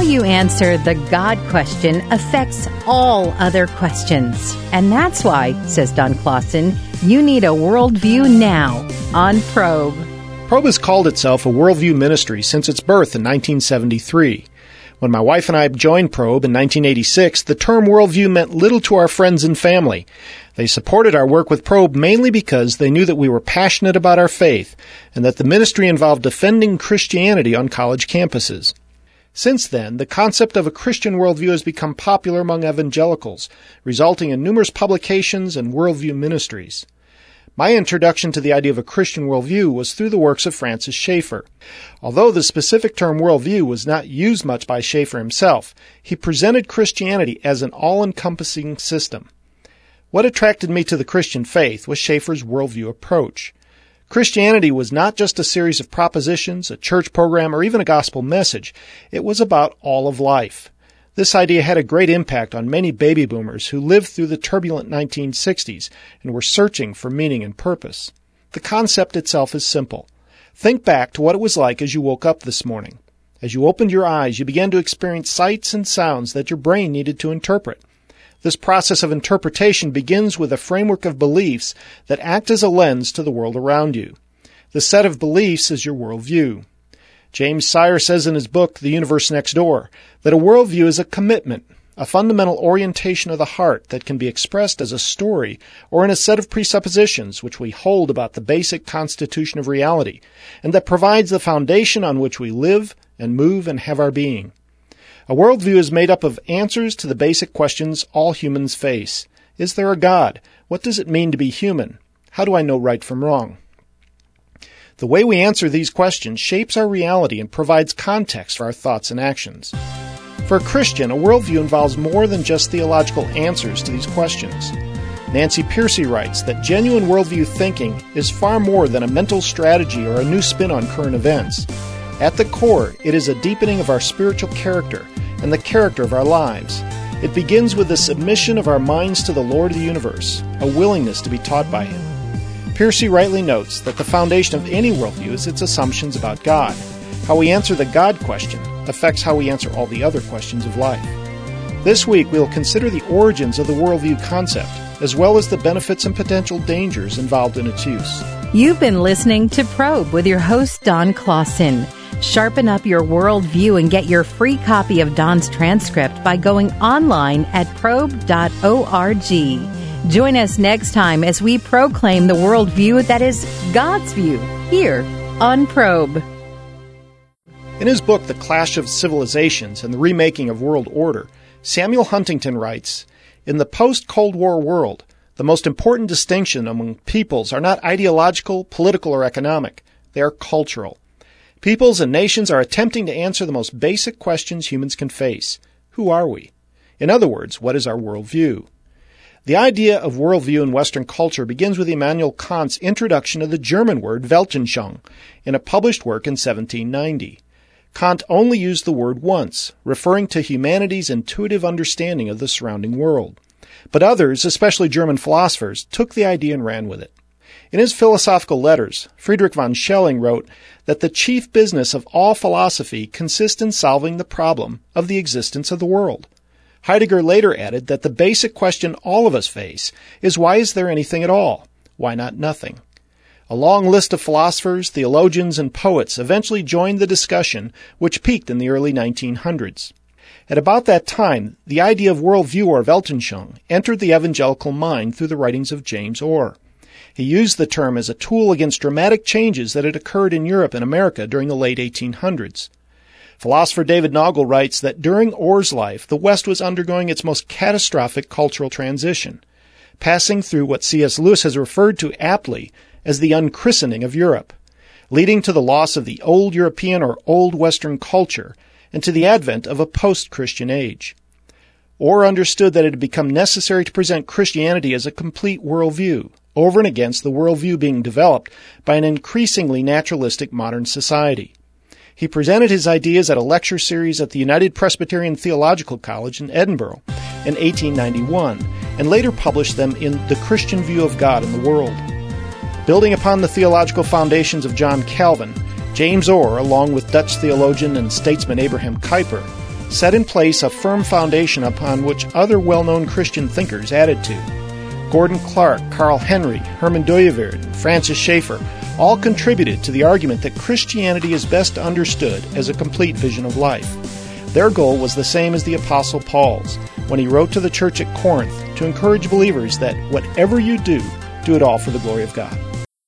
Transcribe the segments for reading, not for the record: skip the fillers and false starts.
you answer the God question affects all other questions. And that's why, says Don Clausen, you need a worldview now on Probe. Probe has called itself a worldview ministry since its birth in 1973. When my wife and I joined Probe in 1986, the term worldview meant little to our friends and family. They supported our work with Probe mainly because they knew that we were passionate about our faith and that the ministry involved defending Christianity on college campuses. Since then, the concept of a Christian worldview has become popular among evangelicals, resulting in numerous publications and worldview ministries. My introduction to the idea of a Christian worldview was through the works of Francis Schaeffer. Although the specific term worldview was not used much by Schaeffer himself, he presented Christianity as an all-encompassing system. What attracted me to the Christian faith was Schaeffer's worldview approach. Christianity was not just a series of propositions, a church program, or even a gospel message. It was about all of life. This idea had a great impact on many baby boomers who lived through the turbulent 1960s and were searching for meaning and purpose. The concept itself is simple. Think back to what it was like as you woke up this morning. As you opened your eyes, you began to experience sights and sounds that your brain needed to interpret. This process of interpretation begins with a framework of beliefs that act as a lens to the world around you. The set of beliefs is your worldview. James Sire says in his book, The Universe Next Door, that a worldview is a commitment, a fundamental orientation of the heart that can be expressed as a story or in a set of presuppositions which we hold about the basic constitution of reality, and that provides the foundation on which we live and move and have our being. A worldview is made up of answers to the basic questions all humans face. Is there a God? What does it mean to be human? How do I know right from wrong? The way we answer these questions shapes our reality and provides context for our thoughts and actions. For a Christian, a worldview involves more than just theological answers to these questions. Nancy Pearcey writes that genuine worldview thinking is far more than a mental strategy or a new spin on current events. At the core, it is a deepening of our spiritual character and the character of our lives. It begins with the submission of our minds to the Lord of the universe, a willingness to be taught by Him. Pearcey rightly notes that the foundation of any worldview is its assumptions about God. How we answer the God question affects how we answer all the other questions of life. This week, we'll consider the origins of the worldview concept, as well as the benefits and potential dangers involved in its use. You've been listening to Probe with your host, Don Clausen. Sharpen up your worldview and get your free copy of Don's transcript by going online at probe.org. Join us next time as we proclaim the worldview that is God's view here on Probe. In his book, The Clash of Civilizations and the Remaking of World Order, Samuel Huntington writes, "In the post-Cold War world, the most important distinction among peoples are not ideological, political, or economic. They are cultural. Peoples and nations are attempting to answer the most basic questions humans can face. Who are we? In other words, what is our worldview?" The idea of worldview in Western culture begins with Immanuel Kant's introduction of the German word Weltanschauung in a published work in 1790. Kant only used the word once, referring to humanity's intuitive understanding of the surrounding world. But others, especially German philosophers, took the idea and ran with it. In his philosophical letters, Friedrich von Schelling wrote that the chief business of all philosophy consists in solving the problem of the existence of the world. Heidegger later added that the basic question all of us face is, why is there anything at all? Why not nothing? A long list of philosophers, theologians, and poets eventually joined the discussion, which peaked in the early 1900s. At about that time, the idea of worldview or Weltanschauung entered the evangelical mind through the writings of James Orr. He used the term as a tool against dramatic changes that had occurred in Europe and America during the late 1800s. Philosopher David Nagle writes that during Orr's life, the West was undergoing its most catastrophic cultural transition, passing through what C.S. Lewis has referred to aptly as the unchristening of Europe, leading to the loss of the old European or old Western culture and to the advent of a post-Christian age. Orr understood that it had become necessary to present Christianity as a complete worldview, over and against the worldview being developed by an increasingly naturalistic modern society. He presented his ideas at a lecture series at the United Presbyterian Theological College in Edinburgh in 1891, and later published them in The Christian View of God in the World. Building upon the theological foundations of John Calvin, James Orr, along with Dutch theologian and statesman Abraham Kuyper, set in place a firm foundation upon which other well-known Christian thinkers added to. Gordon Clark, Carl Henry, Herman Dooyeweerd, and Francis Schaeffer all contributed to the argument that Christianity is best understood as a complete vision of life. Their goal was the same as the Apostle Paul's when he wrote to the church at Corinth to encourage believers that whatever you do, do it all for the glory of God.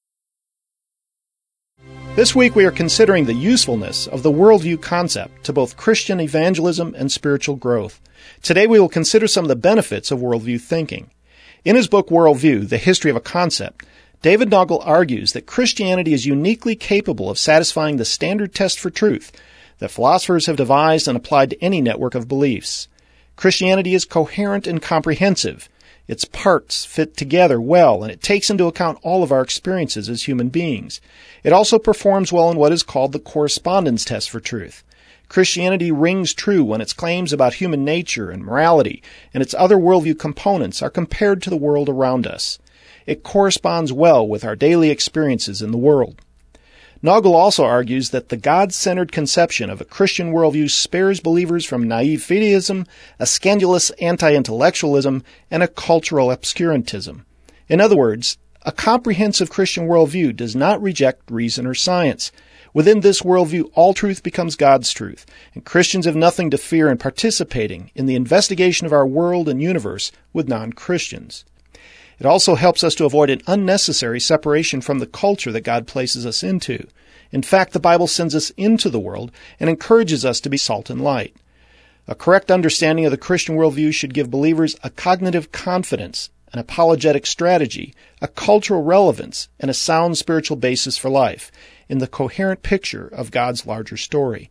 This week we are considering the usefulness of the worldview concept to both Christian evangelism and spiritual growth. Today we will consider some of the benefits of worldview thinking. In his book Worldview, The History of a Concept, David Naugle argues that Christianity is uniquely capable of satisfying the standard test for truth that philosophers have devised and applied to any network of beliefs. Christianity is coherent and comprehensive. Its parts fit together well, and it takes into account all of our experiences as human beings. It also performs well in what is called the correspondence test for truth. Christianity rings true when its claims about human nature and morality and its other worldview components are compared to the world around us. It corresponds well with our daily experiences in the world. Naugle also argues that the God-centered conception of a Christian worldview spares believers from naive fideism, a scandalous anti-intellectualism, and a cultural obscurantism. In other words, a comprehensive Christian worldview does not reject reason or science. Within this worldview, all truth becomes God's truth, and Christians have nothing to fear in participating in the investigation of our world and universe with non-Christians. It also helps us to avoid an unnecessary separation from the culture that God places us into. In fact, the Bible sends us into the world and encourages us to be salt and light. A correct understanding of the Christian worldview should give believers a cognitive confidence, an apologetic strategy, a cultural relevance, and a sound spiritual basis for life in the coherent picture of God's larger story.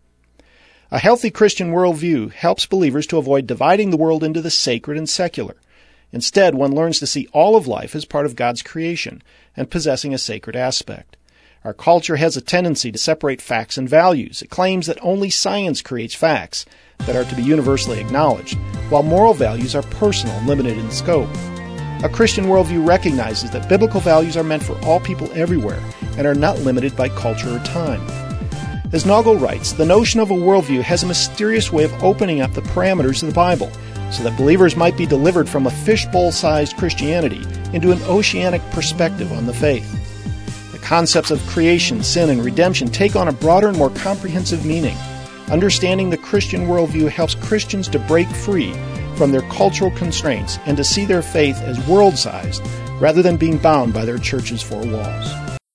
A healthy Christian worldview helps believers to avoid dividing the world into the sacred and secular. Instead, one learns to see all of life as part of God's creation and possessing a sacred aspect. Our culture has a tendency to separate facts and values. It claims that only science creates facts that are to be universally acknowledged, while moral values are personal and limited in scope. A Christian worldview recognizes that biblical values are meant for all people everywhere and are not limited by culture or time. As Naugle writes, the notion of a worldview has a mysterious way of opening up the parameters of the Bible, so that believers might be delivered from a fishbowl-sized Christianity into an oceanic perspective on the faith. The concepts of creation, sin, and redemption take on a broader and more comprehensive meaning. Understanding the Christian worldview helps Christians to break free from their cultural constraints and to see their faith as world-sized rather than being bound by their church's four walls.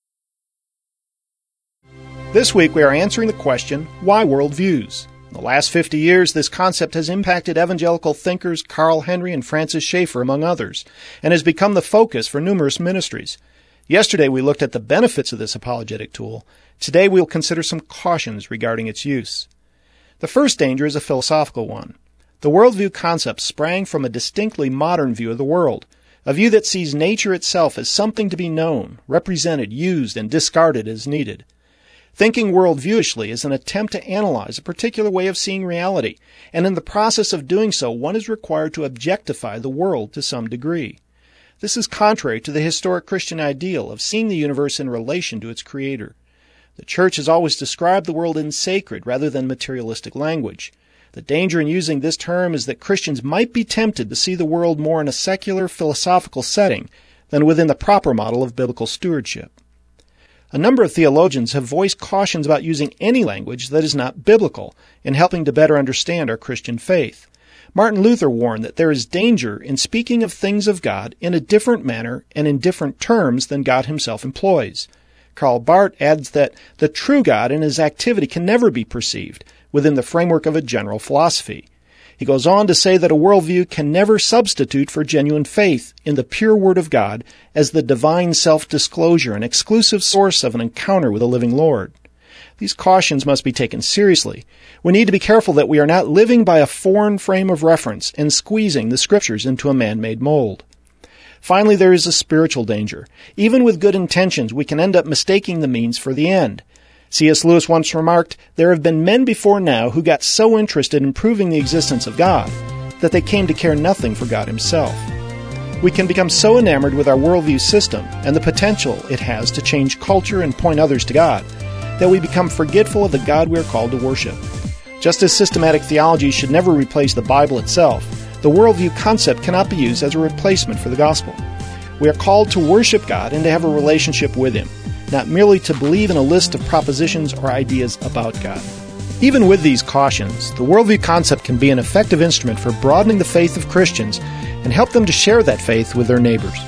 This week we are answering the question, why worldviews? In the last 50 years, this concept has impacted evangelical thinkers Carl Henry and Francis Schaeffer, among others, and has become the focus for numerous ministries. Yesterday, we looked at the benefits of this apologetic tool. Today, we'll consider some cautions regarding its use. The first danger is a philosophical one. The worldview concept sprang from a distinctly modern view of the world, a view that sees nature itself as something to be known, represented, used, and discarded as needed. Thinking worldviewishly is an attempt to analyze a particular way of seeing reality, and in the process of doing so, one is required to objectify the world to some degree. This is contrary to the historic Christian ideal of seeing the universe in relation to its creator. The Church has always described the world in sacred rather than materialistic language. The danger in using this term is that Christians might be tempted to see the world more in a secular, philosophical setting than within the proper model of biblical stewardship. A number of theologians have voiced cautions about using any language that is not biblical in helping to better understand our Christian faith. Martin Luther warned that there is danger in speaking of things of God in a different manner and in different terms than God himself employs. Karl Barth adds that the true God and his activity can never be perceived within the framework of a general philosophy. He goes on to say that a worldview can never substitute for genuine faith in the pure Word of God as the divine self-disclosure and exclusive source of an encounter with the living Lord. These cautions must be taken seriously. We need to be careful that we are not living by a foreign frame of reference and squeezing the Scriptures into a man-made mold. Finally, there is a spiritual danger. Even with good intentions, we can end up mistaking the means for the end. C.S. Lewis once remarked, "There have been men before now who got so interested in proving the existence of God that they came to care nothing for God himself." We can become so enamored with our worldview system and the potential it has to change culture and point others to God that we become forgetful of the God we are called to worship. Just as systematic theology should never replace the Bible itself, the worldview concept cannot be used as a replacement for the gospel. We are called to worship God and to have a relationship with Him, not merely to believe in a list of propositions or ideas about God. Even with these cautions, the worldview concept can be an effective instrument for broadening the faith of Christians and help them to share that faith with their neighbors.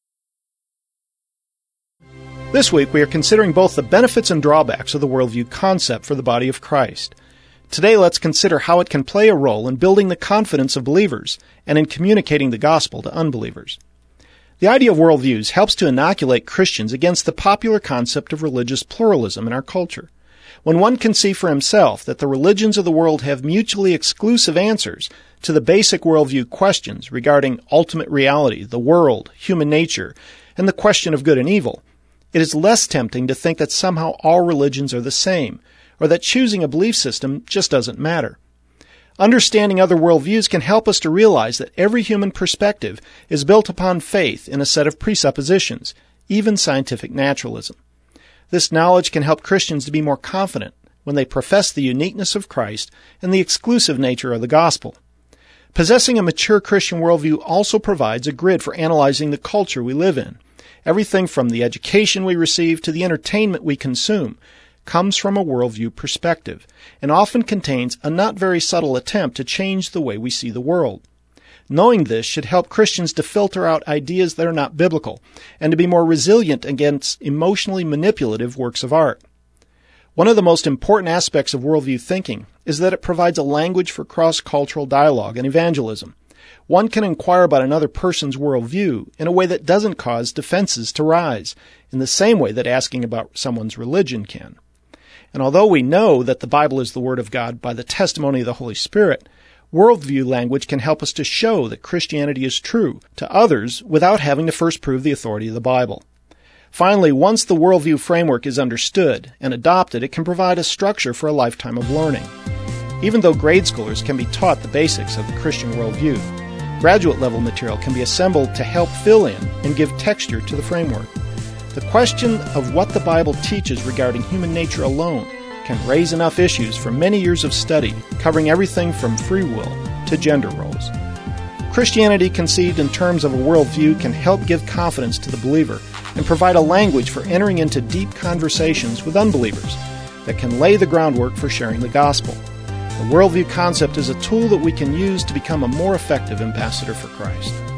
This week, we are considering both the benefits and drawbacks of the worldview concept for the body of Christ. Today, let's consider how it can play a role in building the confidence of believers and in communicating the gospel to unbelievers. The idea of worldviews helps to inoculate Christians against the popular concept of religious pluralism in our culture. When one can see for himself that the religions of the world have mutually exclusive answers to the basic worldview questions regarding ultimate reality, the world, human nature, and the question of good and evil, it is less tempting to think that somehow all religions are the same, or that choosing a belief system just doesn't matter. Understanding other worldviews can help us to realize that every human perspective is built upon faith in a set of presuppositions, even scientific naturalism. This knowledge can help Christians to be more confident when they profess the uniqueness of Christ and the exclusive nature of the gospel. Possessing a mature Christian worldview also provides a grid for analyzing the culture we live in. Everything from the education we receive to the entertainment we consume comes from a worldview perspective, and often contains a not very subtle attempt to change the way we see the world. Knowing this should help Christians to filter out ideas that are not biblical, and to be more resilient against emotionally manipulative works of art. One of the most important aspects of worldview thinking is that it provides a language for cross-cultural dialogue and evangelism. One can inquire about another person's worldview in a way that doesn't cause defenses to rise, in the same way that asking about someone's religion can. And although we know that the Bible is the Word of God by the testimony of the Holy Spirit, worldview language can help us to show that Christianity is true to others without having to first prove the authority of the Bible. Finally, once the worldview framework is understood and adopted, it can provide a structure for a lifetime of learning. Even though grade schoolers can be taught the basics of the Christian worldview, graduate-level material can be assembled to help fill in and give texture to the framework. The question of what the Bible teaches regarding human nature alone can raise enough issues for many years of study, covering everything from free will to gender roles. Christianity conceived in terms of a worldview can help give confidence to the believer and provide a language for entering into deep conversations with unbelievers that can lay the groundwork for sharing the gospel. The worldview concept is a tool that we can use to become a more effective ambassador for Christ.